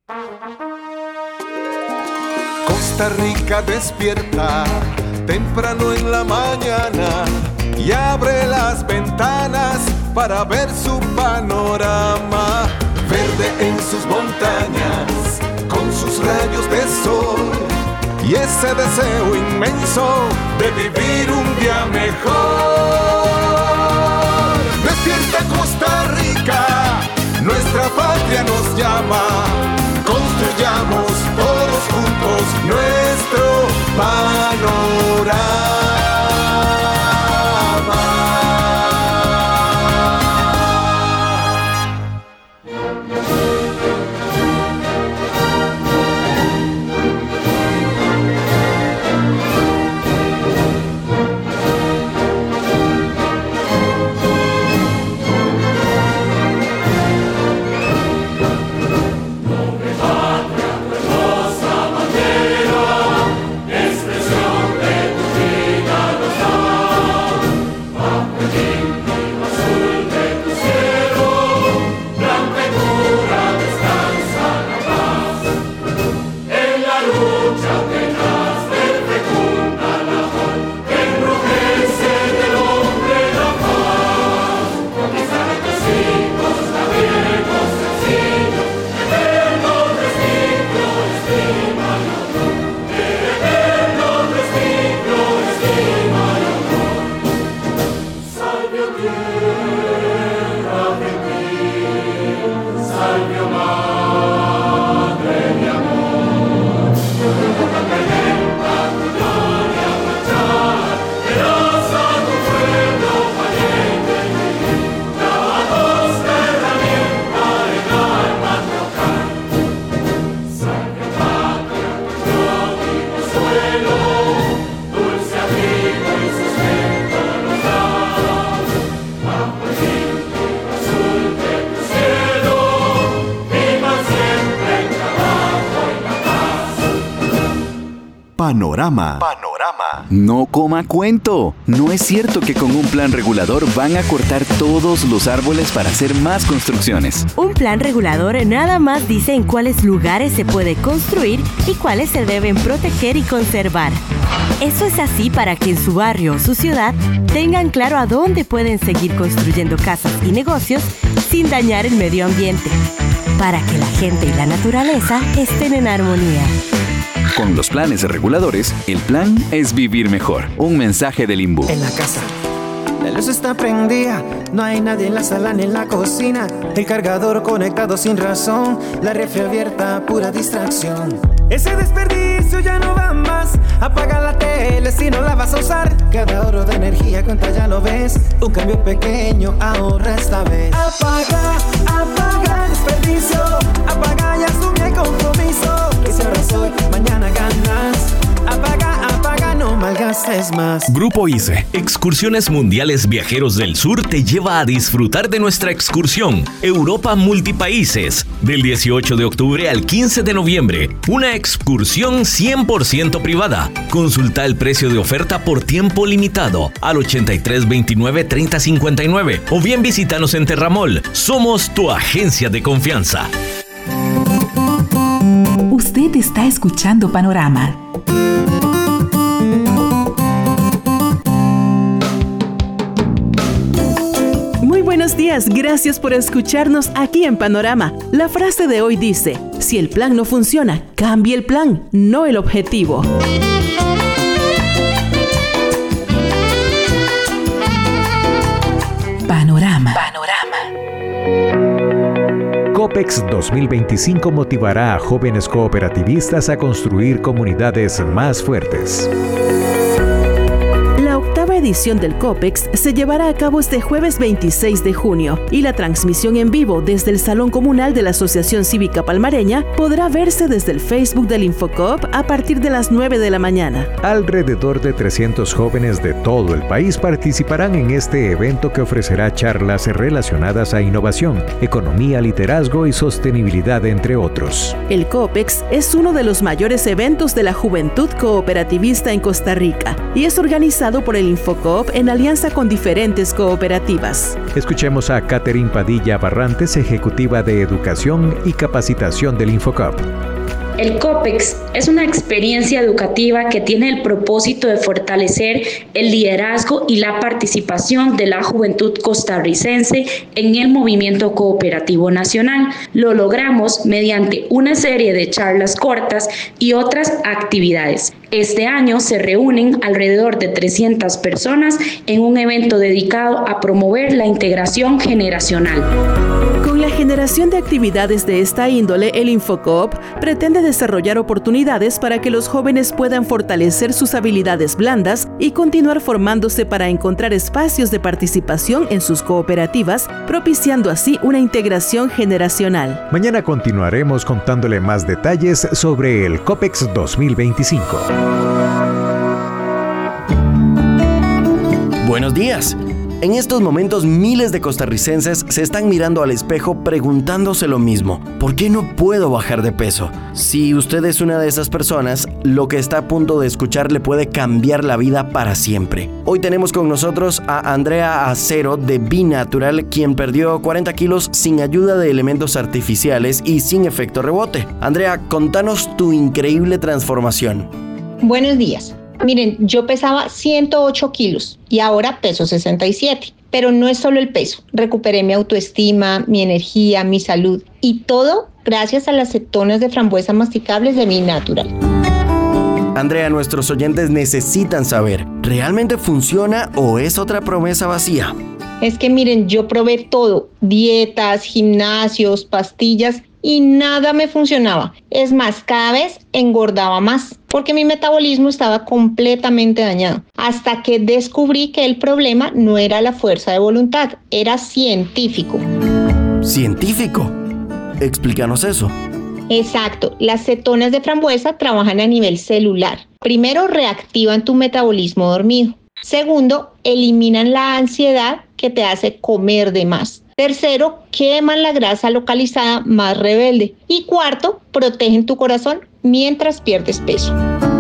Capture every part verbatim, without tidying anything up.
Costa Rica despierta temprano en la mañana y abre las ventanas para ver su panorama. Verde en sus montañas, con sus rayos de sol y ese deseo inmenso de vivir un día mejor. Despierta Costa Rica, nuestra patria nos llama. Construyamos todos juntos nuestro panorama. Panorama. Panorama. No coma cuento. No es cierto que con un plan regulador van a cortar todos los árboles para hacer más construcciones. Un plan regulador nada más dice en cuáles lugares se puede construir y cuáles se deben proteger y conservar. Eso es así para que en su barrio o su ciudad tengan claro a dónde pueden seguir construyendo casas y negocios sin dañar el medio ambiente, para que la gente y la naturaleza estén en armonía. Con los planes reguladores, el plan es vivir mejor. Un mensaje del INBU. En la casa, la luz está prendida, no hay nadie en la sala ni en la cocina. El cargador conectado sin razón, la refri abierta, pura distracción. Ese desperdicio ya no va más. Apaga la tele si no la vas a usar. Cada ahorro de energía cuenta, ya lo ves. Un cambio pequeño, ahorra esta vez. Apaga, apaga el desperdicio. Apaga y asume el compromiso. Que si ahorras hoy, mañana ganas. Apaga, apaga, no malgastes más. Grupo I C E, Excursiones Mundiales Viajeros del Sur, te lleva a disfrutar de nuestra excursión Europa Multipaíses del dieciocho de octubre al quince de noviembre. Una excursión cien por ciento privada. Consulta el precio de oferta por tiempo limitado al ochenta y tres veintinueve treinta cincuenta y nueve o bien visítanos en Terramol. Somos tu agencia de confianza. Usted está escuchando Panorama. Muy buenos días, gracias por escucharnos aquí en Panorama. La frase de hoy dice: si el plan no funciona, cambie el plan, no el objetivo. Panorama. Panorama. COPEX dos mil veinticinco motivará a jóvenes cooperativistas a construir comunidades más fuertes. La octava edición del COPEX se llevará a cabo este jueves veintiséis de junio y la transmisión en vivo desde el Salón Comunal de la Asociación Cívica Palmareña podrá verse desde el Facebook del Infocoop a partir de las nueve de la mañana. Alrededor de trescientos jóvenes de todo el país participarán en este evento que ofrecerá charlas relacionadas a innovación, economía, liderazgo y sostenibilidad, entre otros. El COPEX es uno de los mayores eventos de la juventud cooperativista en Costa Rica y es organizado por el Infocoop en alianza con diferentes cooperativas. Escuchemos a Catherine Padilla Barrantes, ejecutiva de Educación y Capacitación del Infocoop. El COPEX es una experiencia educativa que tiene el propósito de fortalecer el liderazgo y la participación de la juventud costarricense en el movimiento cooperativo nacional. Lo logramos mediante una serie de charlas cortas y otras actividades. Este año se reúnen alrededor de trescientas personas en un evento dedicado a promover la integración generacional. Con la generación de actividades de esta índole, el Infocoop pretende desarrollar oportunidades para que los jóvenes puedan fortalecer sus habilidades blandas y continuar formándose para encontrar espacios de participación en sus cooperativas, propiciando así una integración generacional. Mañana continuaremos contándole más detalles sobre el COPEX dos mil veinticinco. Buenos días. En estos momentos miles de costarricenses se están mirando al espejo preguntándose lo mismo. ¿Por qué no puedo bajar de peso? Si usted es una de esas personas, lo que está a punto de escuchar le puede cambiar la vida para siempre. Hoy tenemos con nosotros a Andrea Acero de B-Natural, quien perdió cuarenta kilos sin ayuda de elementos artificiales y sin efecto rebote. Andrea, contanos tu increíble transformación. Buenos días. Miren, yo pesaba ciento ocho kilos y ahora peso sesenta y siete. Pero no es solo el peso. Recuperé mi autoestima, mi energía, mi salud y todo gracias a las cetonas de frambuesa masticables de B-Natural. Andrea, nuestros oyentes necesitan saber, ¿realmente funciona o es otra promesa vacía? Es que miren, yo probé todo, dietas, gimnasios, pastillas y nada me funcionaba. Es más, cada vez engordaba más porque mi metabolismo estaba completamente dañado. Hasta que descubrí que el problema no era la fuerza de voluntad, era científico. ¿Científico? Explícanos eso. Exacto, las cetonas de frambuesa trabajan a nivel celular. Primero, reactivan tu metabolismo dormido. Segundo, eliminan la ansiedad que te hace comer de más. Tercero, queman la grasa localizada más rebelde. Y cuarto, protegen tu corazón mientras pierdes peso.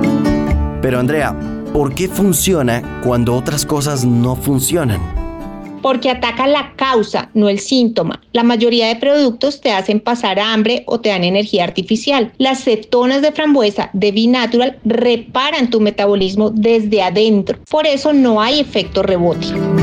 Pero Andrea, ¿por qué funciona cuando otras cosas no funcionan? Porque ataca la causa, no el síntoma. La mayoría de productos te hacen pasar hambre o te dan energía artificial. Las cetonas de frambuesa de B-Natural reparan tu metabolismo desde adentro. Por eso no hay efecto rebote.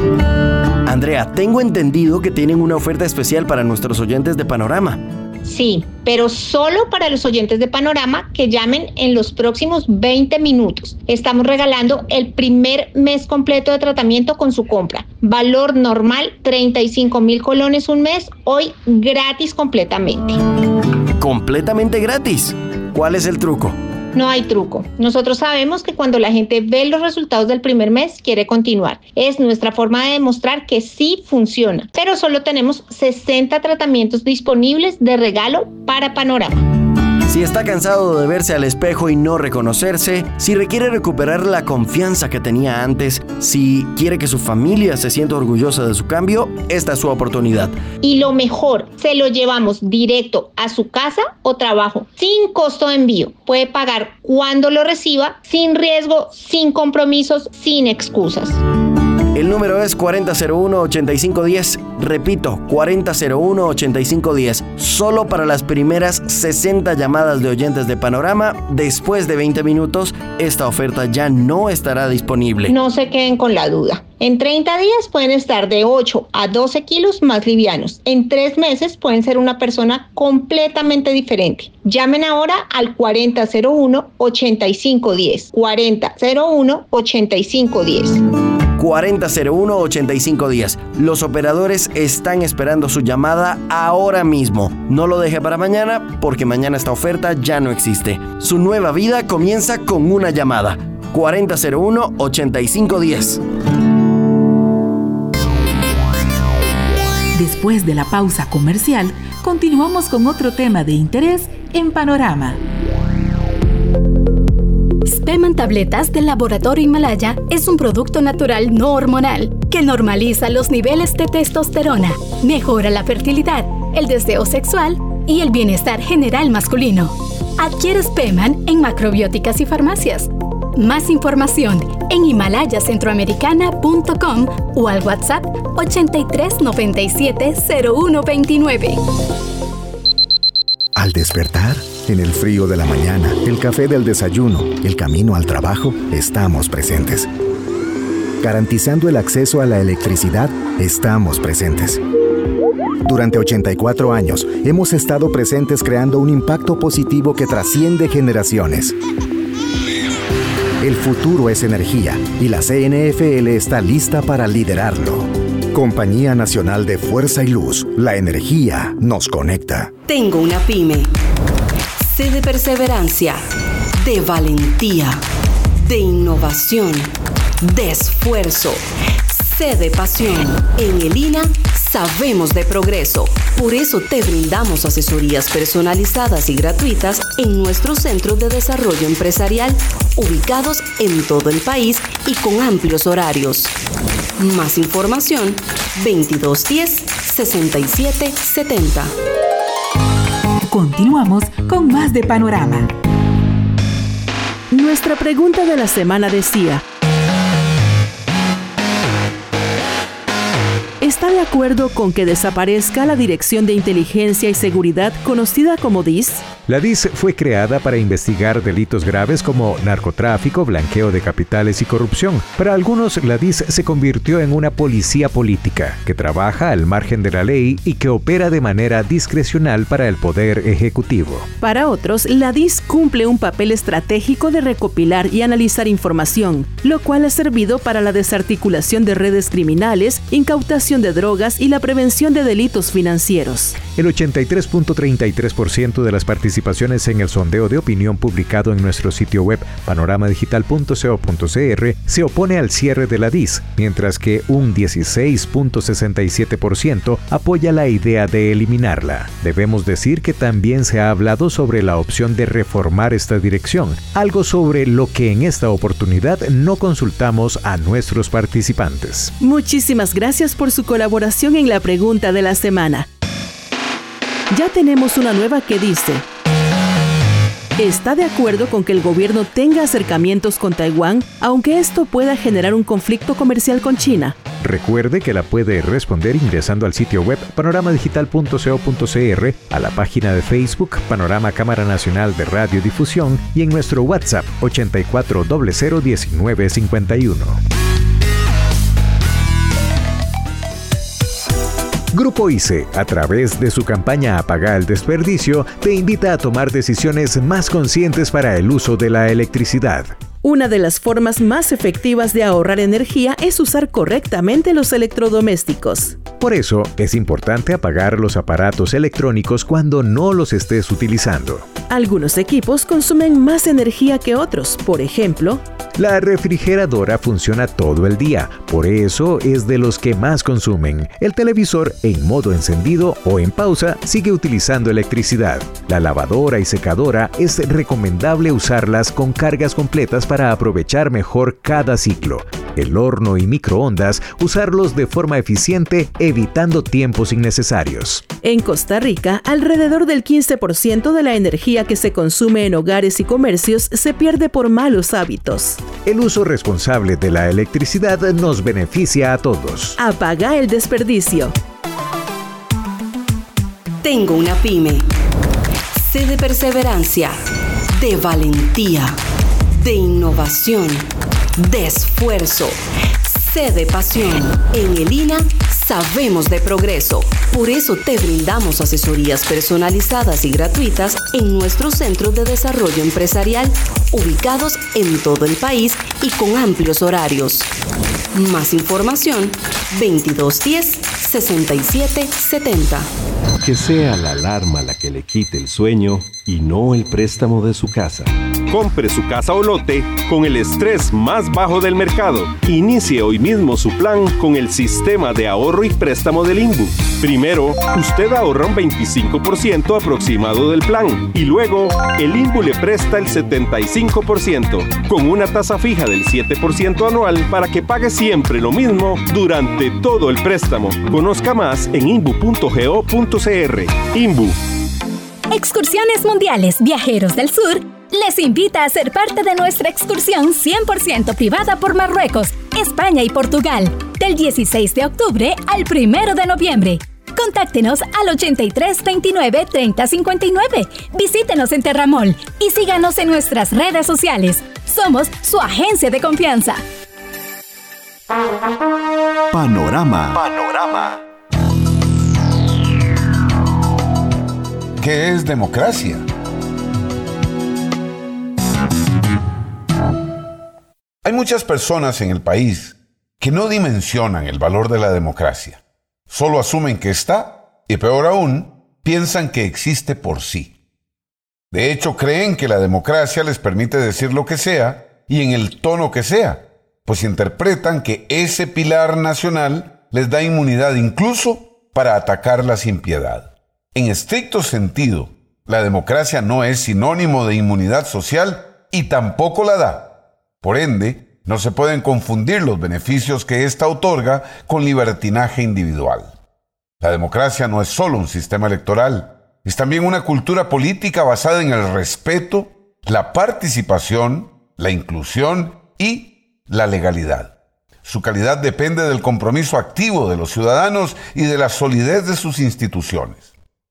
Andrea, tengo entendido que tienen una oferta especial para nuestros oyentes de Panorama. Sí, pero solo para los oyentes de Panorama que llamen en los próximos veinte minutos. Estamos regalando el primer mes completo de tratamiento con su compra. Valor normal, treinta y cinco mil colones un mes, hoy gratis completamente. ¿Completamente gratis? ¿Cuál es el truco? No hay truco. Nosotros sabemos que cuando la gente ve los resultados del primer mes, quiere continuar. Es nuestra forma de demostrar que sí funciona. Pero solo tenemos sesenta tratamientos disponibles de regalo para Panorama. Si está cansado de verse al espejo y no reconocerse, si requiere recuperar la confianza que tenía antes, si quiere que su familia se sienta orgullosa de su cambio, esta es su oportunidad. Y lo mejor, se lo llevamos directo a su casa o trabajo, sin costo de envío. Puede pagar cuando lo reciba, sin riesgo, sin compromisos, sin excusas. El número es cuarenta cero uno, ochenta y cinco diez. Repito, cuarenta cero uno, ochenta y cinco diez. Solo para las primeras sesenta llamadas de oyentes de Panorama. Después de veinte minutos, esta oferta ya no estará disponible. No se queden con la duda. En treinta días pueden estar de ocho a doce kilos más livianos. En tres meses pueden ser una persona completamente diferente. Llamen ahora al cuarenta cero uno, ochenta y cinco diez. cuarenta cero uno, ochenta y cinco diez. cuarenta cero uno, ochenta y cinco diez. Los operadores están esperando su llamada ahora mismo. No lo deje para mañana, porque mañana esta oferta ya no existe. Su nueva vida comienza con una llamada. cuarenta cero uno, ochenta y cinco diez. Después de la pausa comercial, continuamos con otro tema de interés en Panorama. Speman Tabletas del Laboratorio Himalaya es un producto natural no hormonal que normaliza los niveles de testosterona, mejora la fertilidad, el deseo sexual y el bienestar general masculino. Adquiere Speman en macrobióticas y farmacias. Más información en himalaya centroamericana punto com o al WhatsApp ochenta y tres noventa y siete cero uno veintinueve. Al despertar, en el frío de la mañana, el café del desayuno, el camino al trabajo, estamos presentes. Garantizando el acceso a la electricidad, estamos presentes. Durante ochenta y cuatro años, hemos estado presentes creando un impacto positivo que trasciende generaciones. El futuro es energía y la C N F L está lista para liderarlo. Compañía Nacional de Fuerza y Luz, la energía nos conecta. Tengo una pyme. C de perseverancia, de valentía, de innovación, de esfuerzo. C de pasión. En el I N A sabemos de progreso. Por eso te brindamos asesorías personalizadas y gratuitas en nuestros centros de desarrollo empresarial, ubicados en todo el país y con amplios horarios. Más información, veintidós diez, sesenta y siete setenta. Continuamos con más de Panorama. Nuestra pregunta de la semana decía: ¿está de acuerdo con que desaparezca la Dirección de Inteligencia y Seguridad conocida como D I S? La D I S fue creada para investigar delitos graves como narcotráfico, blanqueo de capitales y corrupción. Para algunos, la D I S se convirtió en una policía política que trabaja al margen de la ley y que opera de manera discrecional para el Poder Ejecutivo. Para otros, la D I S cumple un papel estratégico de recopilar y analizar información, lo cual ha servido para la desarticulación de redes criminales, incautación de drogas y la prevención de delitos financieros. El ochenta y tres punto treinta y tres por ciento de las participaciones en el sondeo de opinión publicado en nuestro sitio web panorama digital punto co punto cr se opone al cierre de la D I S, mientras que un dieciséis punto sesenta y siete por ciento apoya la idea de eliminarla. Debemos decir que también se ha hablado sobre la opción de reformar esta dirección, algo sobre lo que en esta oportunidad no consultamos a nuestros participantes. Muchísimas gracias por su colaboración en la pregunta de la semana. Ya tenemos una nueva que dice: ¿está de acuerdo con que el gobierno tenga acercamientos con Taiwán, aunque esto pueda generar un conflicto comercial con China? Recuerde que la puede responder ingresando al sitio web panorama digital punto co punto cr, a la página de Facebook Panorama Cámara Nacional de Radiodifusión y en nuestro WhatsApp ochenta y cuatro cero cero diecinueve cincuenta y uno. Grupo I C E, a través de su campaña Apaga el Desperdicio, te invita a tomar decisiones más conscientes para el uso de la electricidad. Una de las formas más efectivas de ahorrar energía es usar correctamente los electrodomésticos. Por eso, es importante apagar los aparatos electrónicos cuando no los estés utilizando. Algunos equipos consumen más energía que otros. Por ejemplo, la refrigeradora funciona todo el día, por eso es de los que más consumen. El televisor, en modo encendido o en pausa, sigue utilizando electricidad. La lavadora y secadora es recomendable usarlas con cargas completas para aprovechar mejor cada ciclo. El horno y microondas, usarlos de forma eficiente, evitando tiempos innecesarios. En Costa Rica, alrededor del quince por ciento de la energía que se consume en hogares y comercios se pierde por malos hábitos. El uso responsable de la electricidad nos beneficia a todos. Apaga el desperdicio. Tengo una pyme. C de perseverancia, de valentía, de innovación, de esfuerzo. C de pasión. En el I N A sabemos de progreso. Por eso te brindamos asesorías personalizadas y gratuitas en nuestros centros de desarrollo empresarial, ubicados en todo el país y con amplios horarios. Más información, veintidós diez, sesenta y siete setenta. Que sea la alarma la que le quite el sueño y no el préstamo de su casa. Compre su casa o lote con el estrés más bajo del mercado. Inicie hoy mismo su plan con el sistema de ahorro y préstamo del INBU. Primero, usted ahorra un veinticinco por ciento aproximado del plan y luego el INBU le presta el setenta y cinco por ciento con una tasa fija del siete por ciento anual para que pague siempre lo mismo durante todo el préstamo. Conozca más en inbu punto go punto cr. INBU. Excursiones Mundiales Viajeros del Sur les invita a ser parte de nuestra excursión cien por ciento privada por Marruecos, España y Portugal, del dieciséis de octubre al primero de noviembre. Contáctenos al ochenta y tres veintinueve treinta cincuenta y nueve. Visítenos en Terramol y síganos en nuestras redes sociales. Somos su agencia de confianza. Panorama. Panorama. ¿Qué es democracia? Hay muchas personas en el país que no dimensionan el valor de la democracia. Solo asumen que está, y peor aún, piensan que existe por sí. De hecho, creen que la democracia les permite decir lo que sea y en el tono que sea, pues interpretan que ese pilar nacional les da inmunidad incluso para atacarla sin piedad. En estricto sentido, la democracia no es sinónimo de inmunidad social y tampoco la da. Por ende, no se pueden confundir los beneficios que ésta otorga con libertinaje individual. La democracia no es solo un sistema electoral, es también una cultura política basada en el respeto, la participación, la inclusión y la legalidad. Su calidad depende del compromiso activo de los ciudadanos y de la solidez de sus instituciones.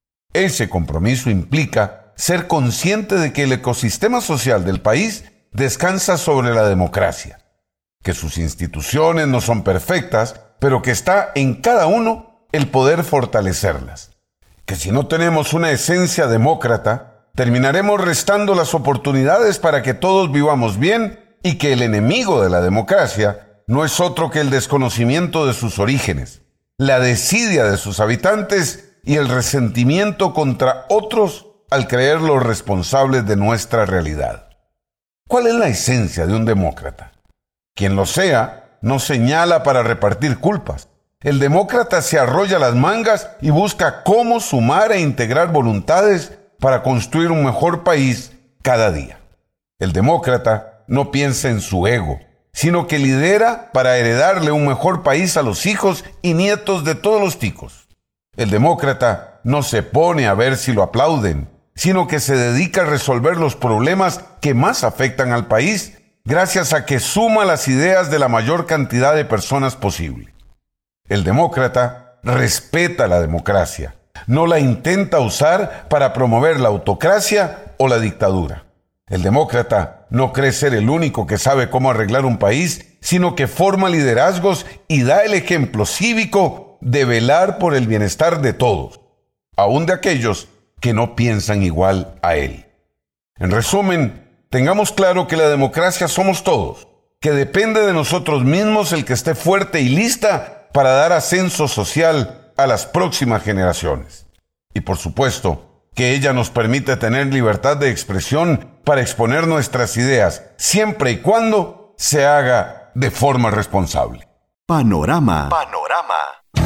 Ese compromiso implica ser consciente de que el ecosistema social del país descansa sobre la democracia, que sus instituciones no son perfectas, pero que está en cada uno el poder fortalecerlas, que si no tenemos una esencia demócrata, terminaremos restando las oportunidades para que todos vivamos bien y que el enemigo de la democracia no es otro que el desconocimiento de sus orígenes, la desidia de sus habitantes y el resentimiento contra otros al creerlos responsables de nuestra realidad. ¿Cuál es la esencia de un demócrata? Quien lo sea, no señala para repartir culpas. El demócrata se arrolla las mangas y busca cómo sumar e integrar voluntades para construir un mejor país cada día. El demócrata no piensa en su ego, sino que lidera para heredarle un mejor país a los hijos y nietos de todos los ticos. El demócrata no se pone a ver si lo aplauden, sino que se dedica a resolver los problemas que más afectan al país gracias a que suma las ideas de la mayor cantidad de personas posible. El demócrata respeta la democracia, no la intenta usar para promover la autocracia o la dictadura. El demócrata no cree ser el único que sabe cómo arreglar un país, sino que forma liderazgos y da el ejemplo cívico de velar por el bienestar de todos, aun de aquellos que no piensan igual a él. En resumen, tengamos claro que la democracia somos todos, que depende de nosotros mismos el que esté fuerte y lista para dar ascenso social a las próximas generaciones. Y por supuesto, que ella nos permite tener libertad de expresión para exponer nuestras ideas, siempre y cuando se haga de forma responsable. Panorama. Panorama.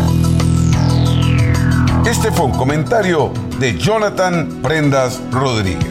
Este fue un comentario de Jonathan Prendas Rodríguez.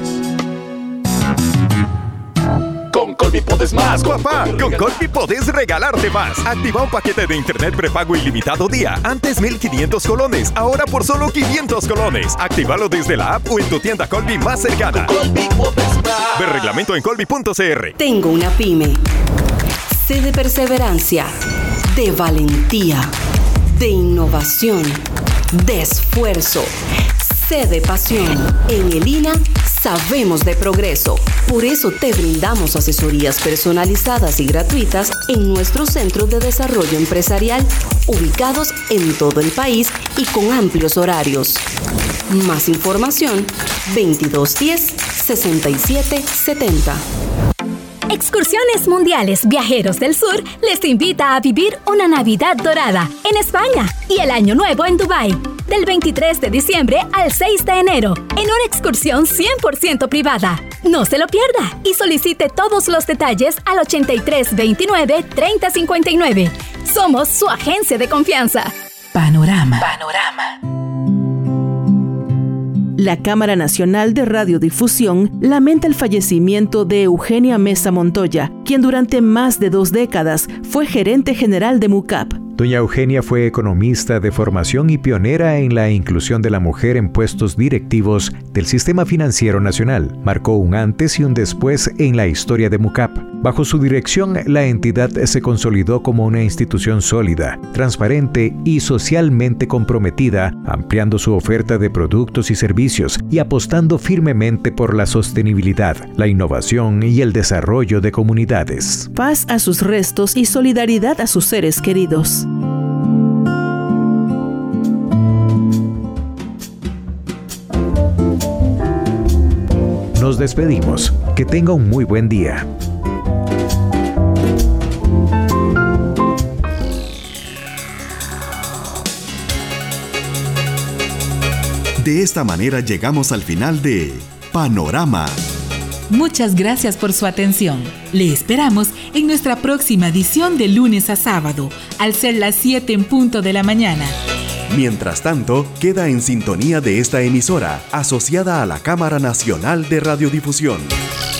Con Colby podés más, papá. Con Colby podés regalarte más. Activa un paquete de internet prepago ilimitado día. Antes mil quinientos colones, ahora por solo quinientos colones. Actívalo desde la app o en tu tienda Colby más cercana. Colby podés más. Ver reglamento en colby punto c r. Tengo una pyme. C de perseverancia, de valentía, de innovación, de esfuerzo, C de pasión. En el I N A sabemos de progreso. Por eso te brindamos asesorías personalizadas y gratuitas en nuestro Centro de Desarrollo Empresarial, ubicados en todo el país y con amplios horarios. Más información, veintidós diez, sesenta y siete setenta. Excursiones Mundiales Viajeros del Sur les invita a vivir una Navidad dorada en España y el Año Nuevo en Dubái, del veintitrés de diciembre al seis de enero, en una excursión cien por ciento privada. No se lo pierda y solicite todos los detalles al ochenta y tres veintinueve treinta cincuenta y nueve. Somos su agencia de confianza. Panorama. Panorama. La Cámara Nacional de Radiodifusión lamenta el fallecimiento de Eugenia Mesa Montoya, quien durante más de dos décadas fue gerente general de MUCAP. Doña Eugenia fue economista de formación y pionera en la inclusión de la mujer en puestos directivos del sistema financiero nacional. Marcó un antes y un después en la historia de MUCAP. Bajo su dirección, la entidad se consolidó como una institución sólida, transparente y socialmente comprometida, ampliando su oferta de productos y servicios y apostando firmemente por la sostenibilidad, la innovación y el desarrollo de comunidades. Paz a sus restos y solidaridad a sus seres queridos. Nos despedimos. Que tenga un muy buen día. De esta manera llegamos al final de Panorama. Muchas gracias por su atención. Le esperamos en nuestra próxima edición de lunes a sábado, al ser las siete en punto de la mañana. Mientras tanto, queda en sintonía de esta emisora, asociada a la Cámara Nacional de Radiodifusión.